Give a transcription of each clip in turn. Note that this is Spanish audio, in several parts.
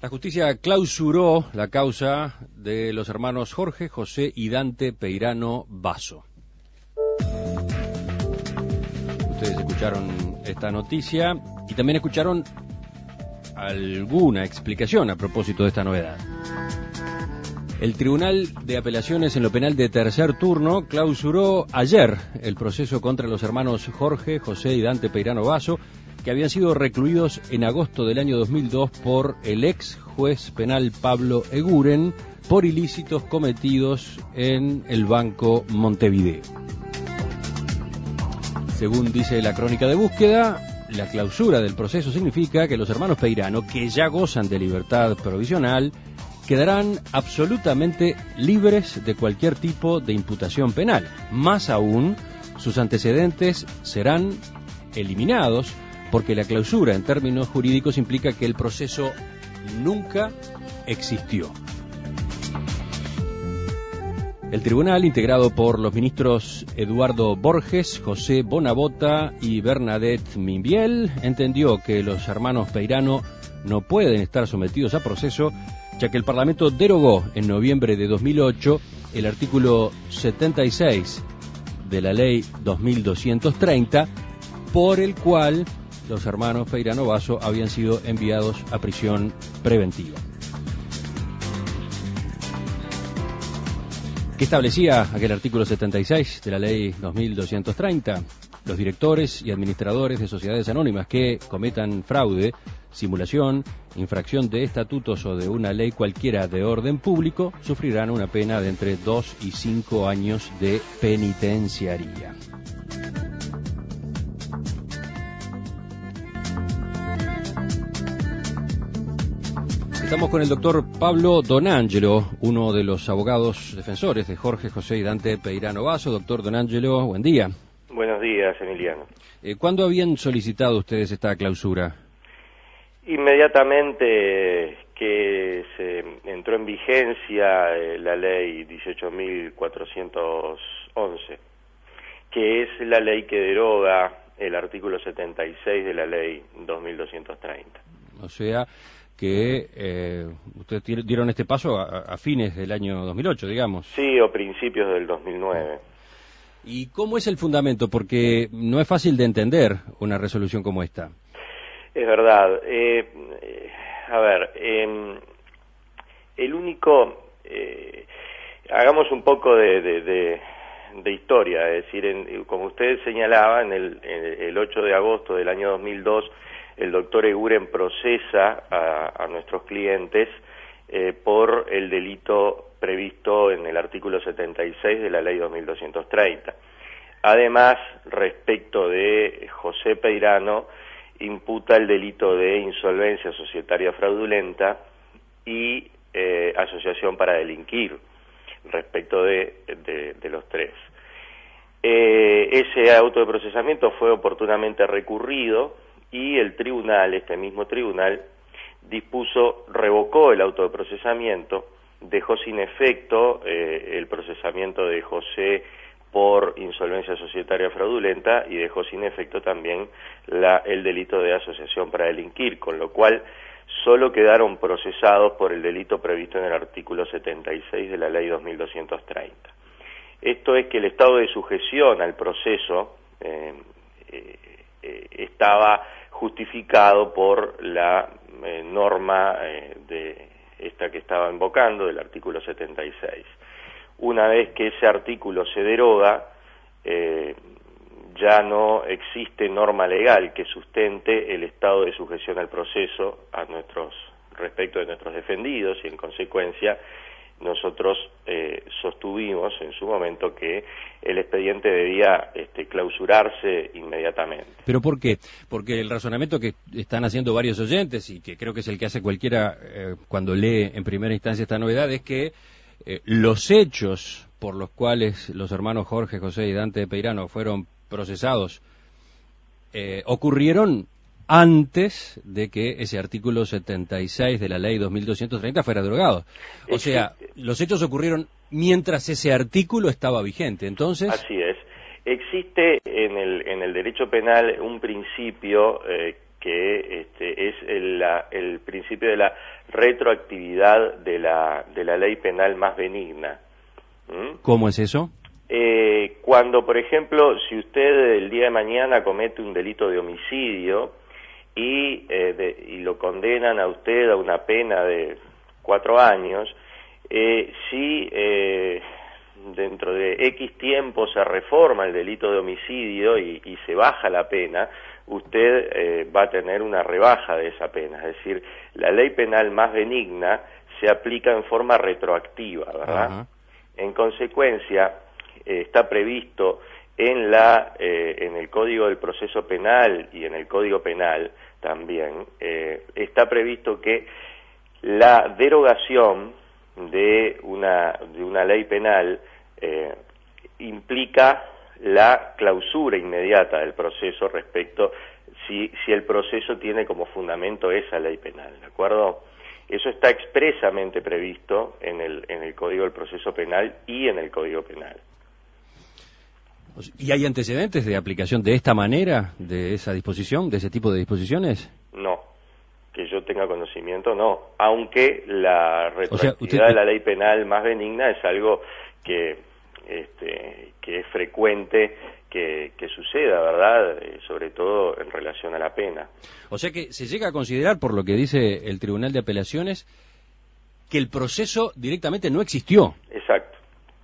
La justicia clausuró la causa de los hermanos Jorge, José y Dante Peirano Basso. Ustedes escucharon esta noticia y también escucharon alguna explicación a propósito de esta novedad. El Tribunal de Apelaciones en lo Penal de Tercer Turno clausuró ayer el proceso contra los hermanos Jorge, José y Dante Peirano Basso, que habían sido recluidos en agosto del año 2002 por el ex juez penal Pablo Eguren por ilícitos cometidos en el Banco Montevideo. Según dice la crónica de búsqueda, la clausura del proceso significa que los hermanos Peirano, que ya gozan de libertad provisional, quedarán absolutamente libres de cualquier tipo de imputación penal. Más aún, sus antecedentes serán eliminados, porque la clausura en términos jurídicos implica que el proceso nunca existió. El tribunal, integrado por los ministros Eduardo Borges, José Bonavota y Bernadette Mimbiel, entendió que los hermanos Peirano no pueden estar sometidos a proceso, ya que el Parlamento derogó en noviembre de 2008 el artículo 76 de la Ley 2230, por el cual los hermanos Peirano Basso habían sido enviados a prisión preventiva. ¿Qué establecía aquel artículo 76 de la Ley 2230? Los directores y administradores de sociedades anónimas que cometan fraude, simulación, infracción de estatutos o de una ley cualquiera de orden público sufrirán una pena de entre 2 y 5 años de penitenciaría. Estamos con el doctor Pablo Donangelo, uno de los abogados defensores de Jorge, José y Dante Peirano Basso. Doctor Donangelo, buen día. Buenos días, Emiliano. ¿Cuándo habían solicitado ustedes esta clausura? Inmediatamente que se entró en vigencia la ley 18.411, que es la ley que deroga el artículo 76 de la ley 2230. O sea que ustedes dieron este paso a fines del año 2008, digamos. Sí, o principios del 2009. ¿Y cómo es el fundamento? Porque no es fácil de entender una resolución como esta. Es verdad. El único... hagamos un poco de historia, es decir, como usted señalaba, en el 8 de agosto del año 2002, el doctor Eguren procesa a nuestros clientes por el delito previsto en el artículo 76 de la ley 2230. Además, respecto de José Peirano, imputa el delito de insolvencia societaria fraudulenta y asociación para delinquir, respecto de los tres. Ese auto de procesamiento fue oportunamente recurrido y el tribunal, este mismo tribunal, revocó el auto de procesamiento, dejó sin efecto el procesamiento de José por insolvencia societaria fraudulenta y dejó sin efecto también el delito de asociación para delinquir, con lo cual solo quedaron procesados por el delito previsto en el artículo 76 de la ley 2230. Esto es que el estado de sujeción al proceso estaba justificado por la norma de esta que estaba invocando, del artículo 76. Una vez que ese artículo se deroga, ya no existe norma legal que sustente el estado de sujeción al proceso respecto de nuestros defendidos, y en consecuencia nosotros sostuvimos en su momento que el expediente debía clausurarse inmediatamente. ¿Pero por qué? Porque el razonamiento que están haciendo varios oyentes, y que creo que es el que hace cualquiera cuando lee en primera instancia esta novedad, es que los hechos por los cuales los hermanos Jorge, José y Dante Peirano fueron procesados ocurrieron antes de que ese artículo 76 de la ley 2230 fuera derogado. O sea, los hechos ocurrieron mientras ese artículo estaba vigente. Entonces, así es. Existe en el derecho penal un principio que es el principio de la retroactividad de la ley penal más benigna. ¿Cómo es eso? Cuando, por ejemplo, si usted el día de mañana comete un delito de homicidio y lo condenan a usted a una pena de 4 años, si dentro de X tiempo se reforma el delito de homicidio y se baja la pena, usted va a tener una rebaja de esa pena. Es decir, la ley penal más benigna se aplica en forma retroactiva, ¿verdad? Ajá. En consecuencia, está previsto en el Código del Proceso Penal y en el Código Penal también, está previsto que la derogación de una ley penal implica la clausura inmediata del proceso respecto si el proceso tiene como fundamento esa ley penal, ¿de acuerdo? Eso está expresamente previsto en el Código del Proceso Penal y en el Código Penal. ¿Y hay antecedentes de aplicación de esta manera, de esa disposición, de ese tipo de disposiciones? No, que yo tenga conocimiento, no. Aunque la retroactividad usted... de la ley penal más benigna es algo que es frecuente que suceda, ¿verdad? Sobre todo en relación a la pena. O sea que se llega a considerar, por lo que dice el Tribunal de Apelaciones, que el proceso directamente no existió. Exacto.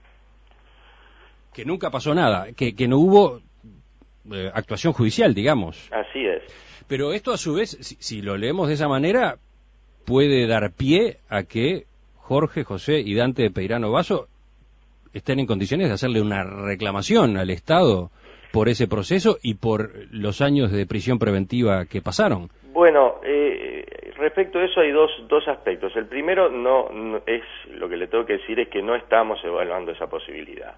Que nunca pasó nada, que no hubo actuación judicial, digamos. Así es. Pero esto, a su vez, si lo leemos de esa manera, puede dar pie a que Jorge, José y Dante Peirano Basso estén en condiciones de hacerle una reclamación al Estado por ese proceso y por los años de prisión preventiva que pasaron. Bueno, respecto a eso hay dos aspectos. El primero no es, lo que le tengo que decir es que no estamos evaluando esa posibilidad.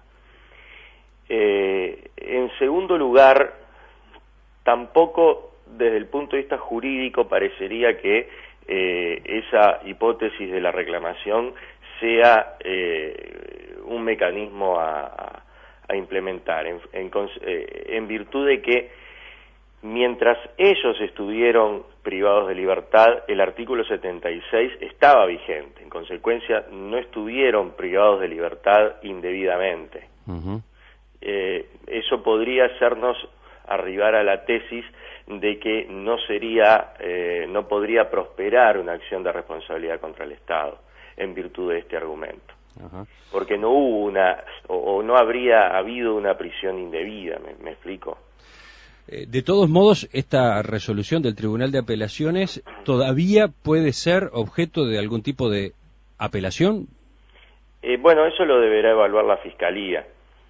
En segundo lugar, tampoco desde el punto de vista jurídico parecería que esa hipótesis de la reclamación sea un mecanismo a implementar, en virtud de que mientras ellos estuvieron privados de libertad, el artículo 76 estaba vigente. En consecuencia, no estuvieron privados de libertad indebidamente. Uh-huh. Eso podría hacernos arribar a la tesis de que no podría prosperar una acción de responsabilidad contra el Estado en virtud de este argumento. Uh-huh. Porque no hubo no habría habido una prisión indebida, ¿me explico? De todos modos, esta resolución del Tribunal de Apelaciones todavía puede ser objeto de algún tipo de apelación. Bueno, eso lo deberá evaluar la Fiscalía.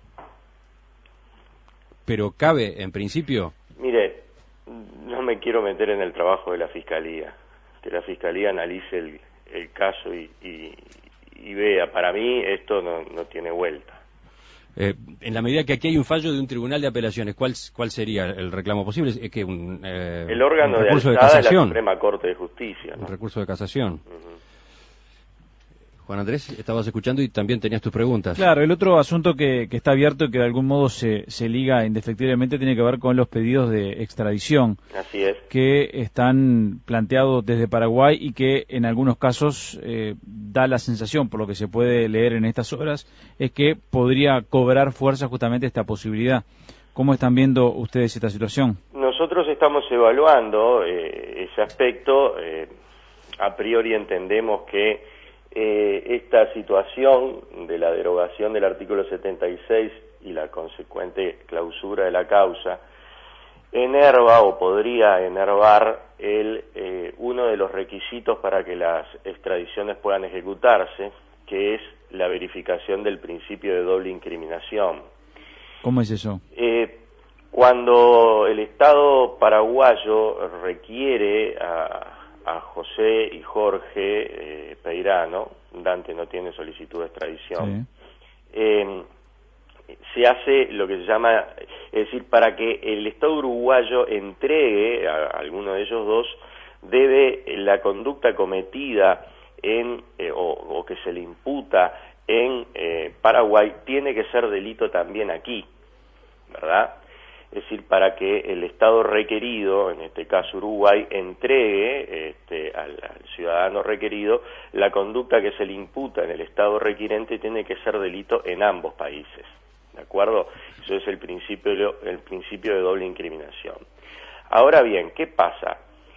Pero cabe, en principio... Mire, no me quiero meter en el trabajo de la Fiscalía. Que la Fiscalía analice el caso y vea. Para mí esto no tiene vuelta. En la medida que aquí hay un fallo de un tribunal de apelaciones, ¿cuál sería el reclamo posible? Es que el órgano un recurso de de alzada es la casación. Suprema Corte de Justicia, ¿no? Un recurso de casación. Uh-huh. Juan Andrés, estabas escuchando y también tenías tus preguntas. Claro, el otro asunto que está abierto y que de algún modo se liga indefectiblemente tiene que ver con los pedidos de extradición. Así es. Que están planteados desde Paraguay y que en algunos casos da la sensación, por lo que se puede leer en estas horas, es que podría cobrar fuerza justamente esta posibilidad. ¿Cómo están viendo ustedes esta situación? Nosotros estamos evaluando ese aspecto. A priori entendemos que esta situación de la derogación del artículo 76 y la consecuente clausura de la causa enerva o podría enervar uno de los requisitos para que las extradiciones puedan ejecutarse, que es la verificación del principio de doble incriminación. ¿Cómo es eso? Cuando el Estado paraguayo requiere a José y Jorge Peirano, Dante no tiene solicitud de extradición, sí. Se hace lo que se llama, es decir, para que el Estado uruguayo entregue a alguno de ellos dos, debe la conducta cometida o que se le imputa en Paraguay, tiene que ser delito también aquí, ¿verdad? es decir, para que el Estado requerido, en este caso Uruguay, entregue al ciudadano requerido la conducta que se le imputa en el Estado requirente tiene que ser delito en ambos países, ¿de acuerdo? Eso es el principio de doble incriminación. Ahora bien, ¿qué pasa?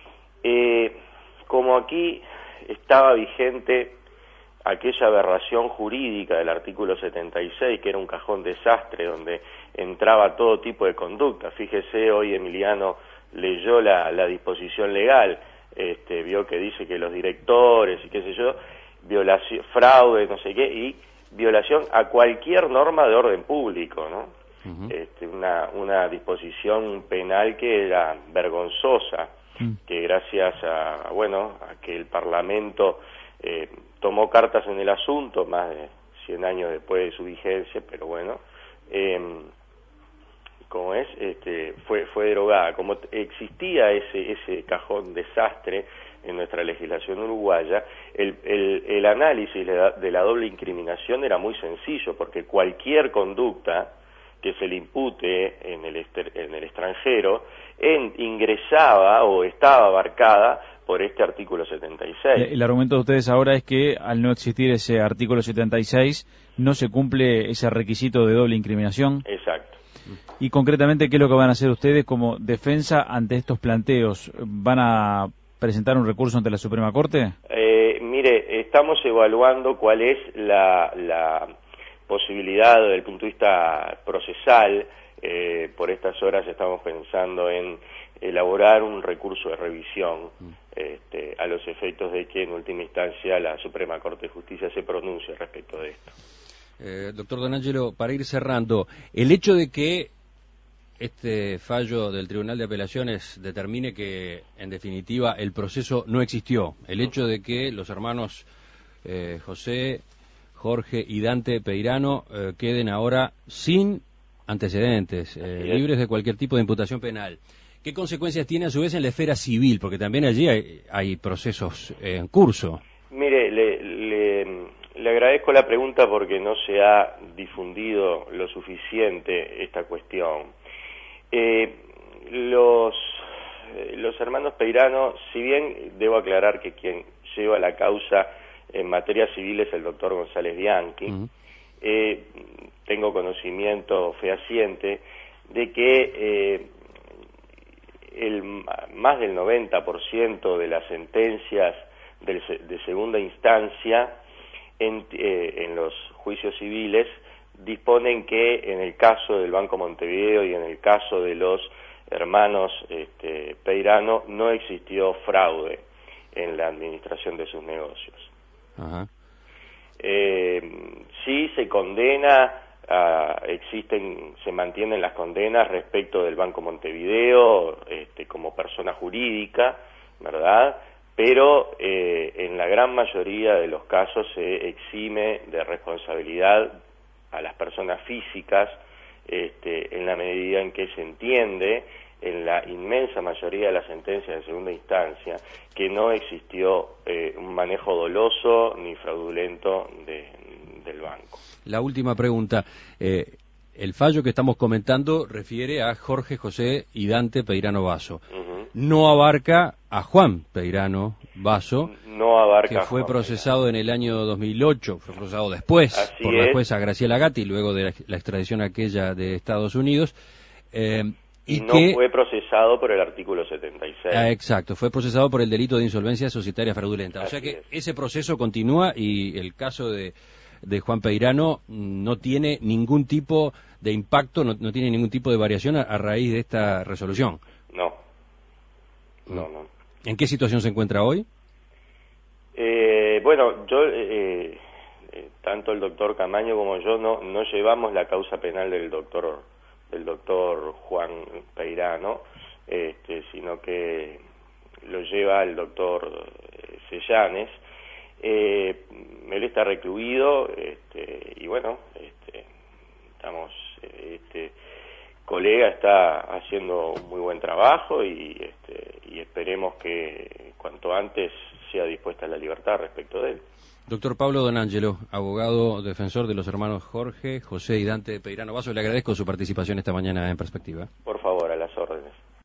Como aquí estaba vigente aquella aberración jurídica del artículo 76, que era un cajón desastre donde entraba todo tipo de conducta. Fíjese, hoy Emiliano leyó la disposición legal, vio que dice que los directores y qué sé yo, violación, fraude, no sé qué, y violación a cualquier norma de orden público, ¿no? Una disposición penal que era vergonzosa, que gracias a que el Parlamento tomó cartas en el asunto, más de 100 años después de su vigencia, pero bueno, fue derogada. Como existía ese cajón desastre en nuestra legislación uruguaya, el análisis de la doble incriminación era muy sencillo, porque cualquier conducta que se le impute en el extranjero ingresaba o estaba abarcada por este artículo 76. El argumento de ustedes ahora es que al no existir ese artículo 76 no se cumple ese requisito de doble incriminación. Exacto. Y concretamente, ¿qué es lo que van a hacer ustedes como defensa ante estos planteos? ¿Van a presentar un recurso ante la Suprema Corte? Mire, estamos evaluando cuál es la posibilidad desde el punto de vista procesal. Por estas horas estamos pensando en elaborar un recurso de revisión a los efectos de que en última instancia la Suprema Corte de Justicia se pronuncie respecto de esto. Doctor Don Angelo, para ir cerrando, el hecho de que este fallo del Tribunal de Apelaciones determine que en definitiva el proceso no existió, el hecho de que los hermanos José, Jorge y Dante Peirano queden ahora sin antecedentes, libres de cualquier tipo de imputación penal. ¿Qué consecuencias tiene a su vez en la esfera civil? Porque también allí hay procesos en curso. Mire, le agradezco la pregunta porque no se ha difundido lo suficiente esta cuestión. Los hermanos Peirano, si bien debo aclarar que quien lleva la causa en materia civil es el doctor González Bianchi, tengo conocimiento fehaciente de que más del 90% de las sentencias de segunda instancia en los juicios civiles disponen que en el caso del Banco Montevideo y en el caso de los hermanos Peirano no existió fraude en la administración de sus negocios. Ajá. Sí se condena, se mantienen las condenas respecto del Banco Montevideo como persona jurídica, ¿verdad? Pero en la gran mayoría de los casos se exime de responsabilidad a las personas físicas en la medida en que se entiende en la inmensa mayoría de las sentencias de segunda instancia que no existió un manejo doloso ni fraudulento del banco. La última pregunta. El fallo que estamos comentando refiere a Jorge, José y Dante Peirano Basso. No abarca a Juan Peirano Basso, que fue procesado en el año 2008, fue procesado después por la jueza Graciela Gatti, luego de la extradición aquella de Estados Unidos. Y no fue procesado por el artículo 76. Exacto, fue procesado por el delito de insolvencia societaria fraudulenta. O sea que ese proceso continúa y el caso de Juan Peirano no tiene ningún tipo de impacto, no tiene ningún tipo de variación a raíz de esta resolución. No. ¿En qué situación se encuentra hoy? Bueno, tanto el doctor Camaño como yo no llevamos la causa penal del doctor Juan Peirano, sino que lo lleva el doctor Sellanes. Él está recluido y bueno, colega está haciendo un muy buen trabajo y esperemos que cuanto antes sea dispuesta a la libertad respecto de él. Doctor Pablo Donangelo, abogado defensor de los hermanos Jorge, José y Dante Peirano Basso, le agradezco su participación esta mañana en Perspectiva. Por favor.